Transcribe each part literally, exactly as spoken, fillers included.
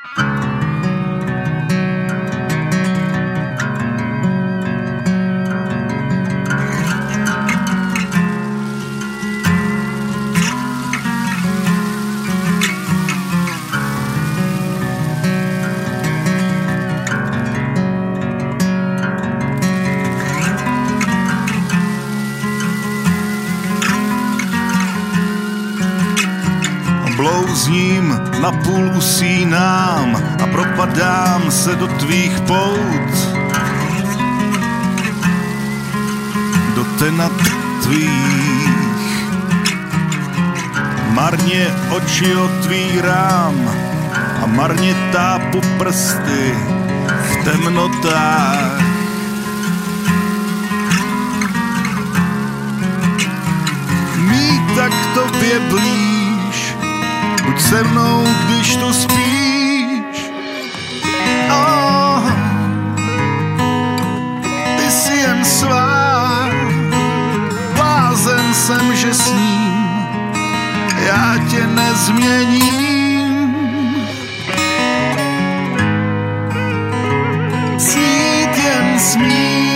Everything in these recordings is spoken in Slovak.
Blouzním, napůl usínám a propadám se do tvých pout, do tenat tvých. Marně oči otvírám a marně tápu prsty v temnotách. Mít tak tobě blíž, buď se mnou, když tu spíš. Oh, ty jsi jen svá, blázen jsem, že s ním já tě nezměním. Snít jen smím.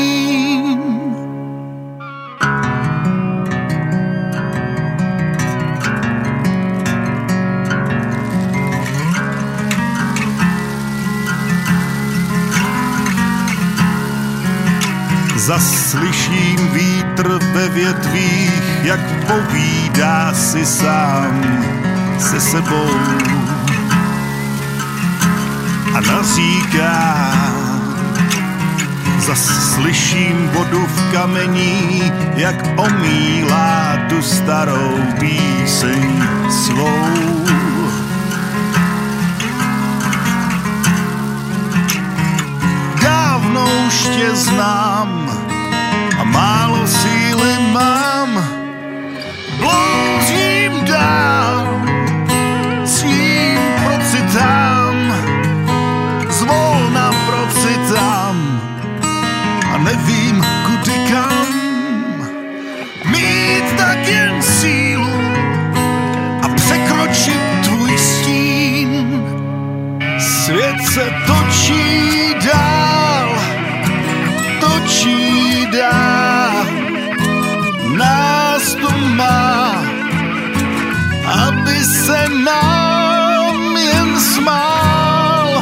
Zaslyším vítr ve větvích, jak povídá si sám se sebou a naříká. Zaslyším vodu v kamení, jak omílá tu starou píseň svou. Dávno už tě znám a málo síly mám. Blouzím dál, svým procitám, zvolna procitám a nevím kudy kam. Mít tak jen sílu a překročit tvůj stín. Svět se točí dál, točí dál, nás tu má, aby se nám jen smál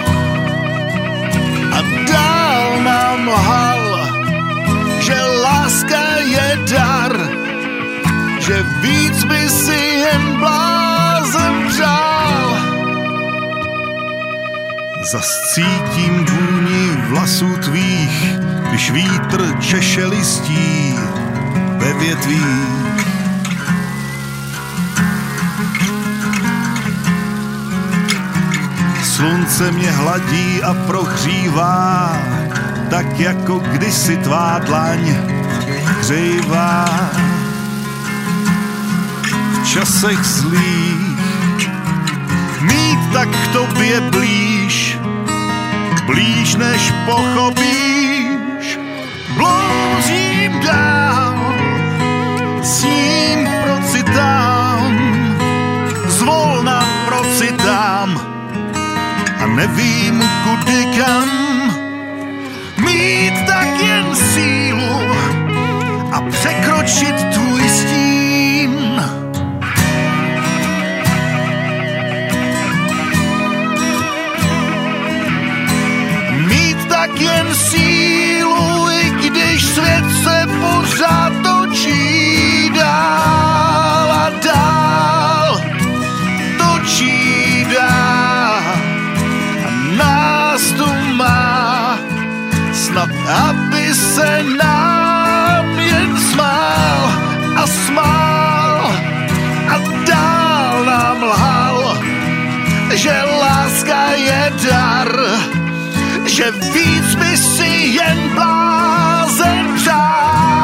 a dál nám lhal, že láska je dar, že víc by si jen blázen přál. Zas cítím vůni vlasů tvých, když vítr češe listí ve větvích. Slunce mě hladí a prohřívá, tak jako kdysi tvá dlaň hřejivá. V časech zlých mít tak k tobě blíž, blíž než pochopíš. Blouzím dál, s ním procitám, zvolna procitám a nevím kudy kam. Mít tak jen sílu a překročit tvůj stín. Mít tak jen sílu, i když svět se pořád točí dál a dál, točí dál a nás tu má, snad aby se nám jen smál a smál a dál nám lhal, že láska je dar, že víc by si jen blázen přál.